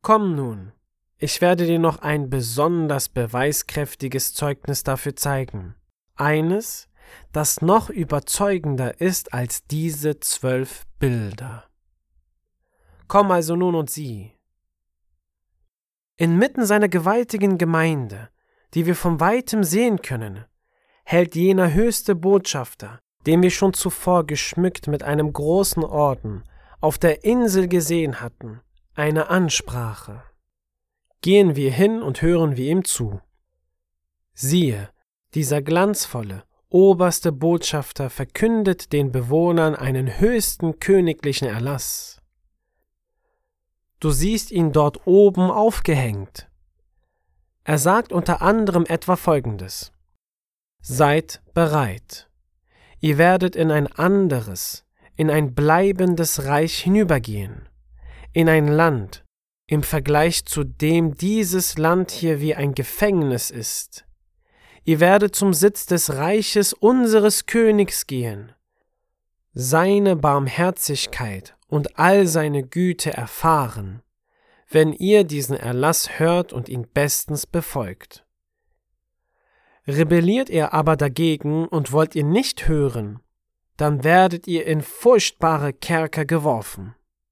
Komm nun, ich werde dir noch ein besonders beweiskräftiges Zeugnis dafür zeigen. Eines, das noch überzeugender ist als diese 12 Bilder. Komm also nun und sieh. Inmitten seiner gewaltigen Gemeinde, die wir von weitem sehen können, hält jener höchste Botschafter, den wir schon zuvor geschmückt mit einem großen Orden auf der Insel gesehen hatten, eine Ansprache. Gehen wir hin und hören wir ihm zu. Siehe, dieser glanzvolle, oberste Botschafter verkündet den Bewohnern einen höchsten königlichen Erlass. Du siehst ihn dort oben aufgehängt. Er sagt unter anderem etwa Folgendes: Seid bereit. Ihr werdet in ein anderes, in ein bleibendes Reich hinübergehen, in ein Land, im Vergleich zu dem dieses Land hier wie ein Gefängnis ist. Ihr werdet zum Sitz des Reiches unseres Königs gehen, seine Barmherzigkeit und all seine Güte erfahren, wenn ihr diesen Erlass hört und ihn bestens befolgt. Rebelliert ihr aber dagegen und wollt ihr nicht hören, dann werdet ihr in furchtbare Kerker geworfen.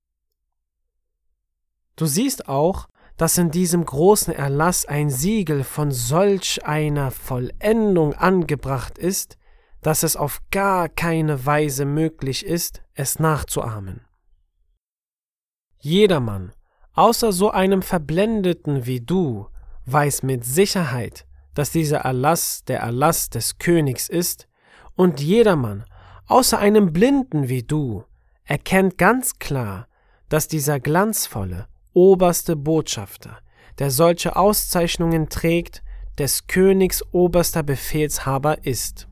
Du siehst auch, dass in diesem großen Erlass ein Siegel von solch einer Vollendung angebracht ist, dass es auf gar keine Weise möglich ist, es nachzuahmen. Jedermann, außer so einem Verblendeten wie du, weiß mit Sicherheit, dass dieser Erlass der Erlass des Königs ist, und jedermann, außer einem Blinden wie du, erkennt ganz klar, dass dieser glanzvolle, oberste Botschafter, der solche Auszeichnungen trägt, des Königs oberster Befehlshaber ist.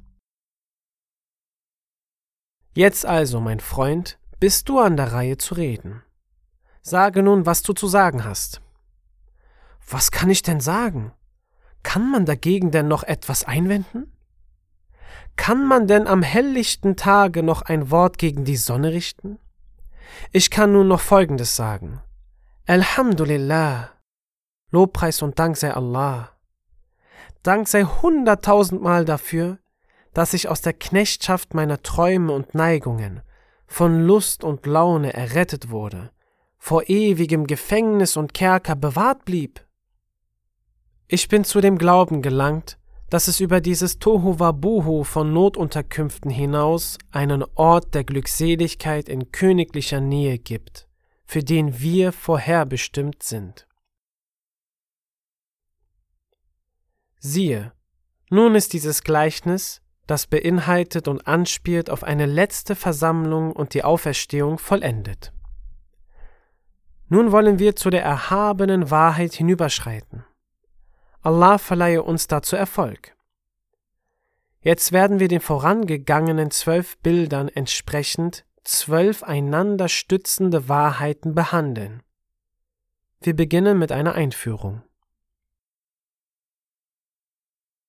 Jetzt also, mein Freund, bist du an der Reihe zu reden. Sage nun, was du zu sagen hast. Was kann ich denn sagen? Kann man dagegen denn noch etwas einwenden? Kann man denn am helllichten Tage noch ein Wort gegen die Sonne richten? Ich kann nun noch Folgendes sagen. Alhamdulillah, Lobpreis und Dank sei Allah. Dank sei 100.000-mal dafür, dass ich aus der Knechtschaft meiner Träume und Neigungen, von Lust und Laune errettet wurde, vor ewigem Gefängnis und Kerker bewahrt blieb. Ich bin zu dem Glauben gelangt, dass es über dieses Tohuwabohu von Notunterkünften hinaus einen Ort der Glückseligkeit in königlicher Nähe gibt, für den wir vorherbestimmt sind. Siehe, nun ist dieses Gleichnis, das beinhaltet und anspielt auf eine letzte Versammlung und die Auferstehung, vollendet. Nun wollen wir zu der erhabenen Wahrheit hinüberschreiten. Allah verleihe uns dazu Erfolg. Jetzt werden wir den vorangegangenen 12 Bildern entsprechend 12 einander stützende Wahrheiten behandeln. Wir beginnen mit einer Einführung.